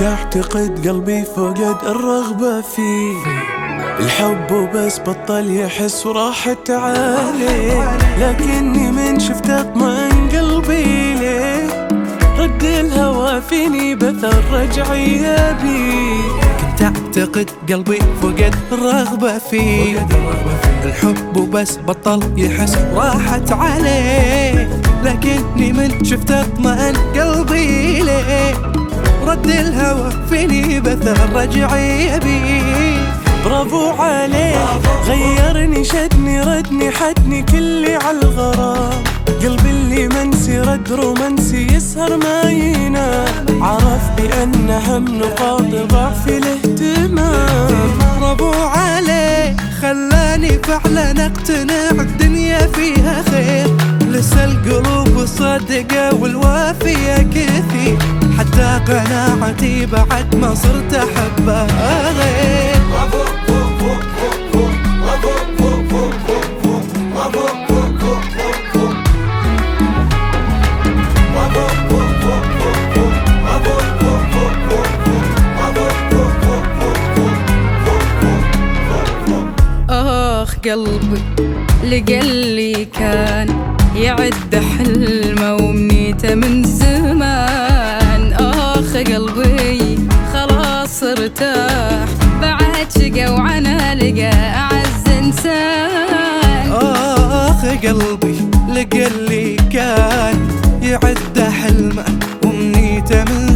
تعتقد قلبي فقد الرغبة فيه، الحب وبس بطل يحس وراحت عليه، لكني من شفت اطمئن قلبي ليه، رد الهوى فيني بثر رجعي بيه. كنت اعتقد قلبي فقد الرغبة فيه، الحب وبس بطل يحس وراحت عليه، لكني من شفت اطمئن قلبي ليه، رد الهوى فيني بثر رجعي بيه. برافو عليه، غيرني شدني ردني حدني كلي عالغرام، قلبي اللي منسي رد رومانسي يسهر ما ينام، عرف بأن هم نقاط ضعف الاهتمام. برافو عليه، خلاني فعلا اقتنع الدنيا فيها خير، لسه القلوب صادقة والوافية كثير، حتى قناعتي بعد ما صرت احبها غير. قلبي لقلي كان يعد حلمه ومنيته من زمان، قلبي خلاص ارتاح بعد شقى وعنا لقى أعز إنسان. قلبي لقلي كان يعد حلمه ومنيته من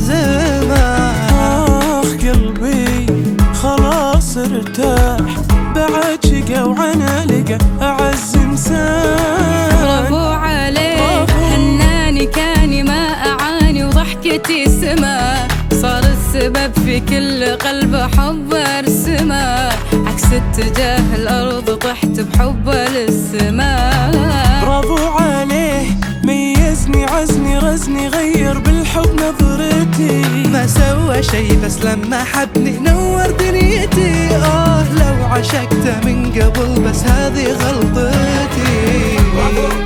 زمان، قلبي خلاص ارتاح بعد شقى وعنا لقى أعز إنسان. برافو عليه، حناني كاني ما أعاني وضحكتي سما، صار السبب في كل قلب حب ارسمه، عكس اتجاه الأرض طحت بحبه للسماء. برافو عليه، ميزني عزني رزني غير بالحب نظرتي، ما سوى شي بس لما حبني نور دنيتي، لو عشقته من قبل بس هذه غلطتي.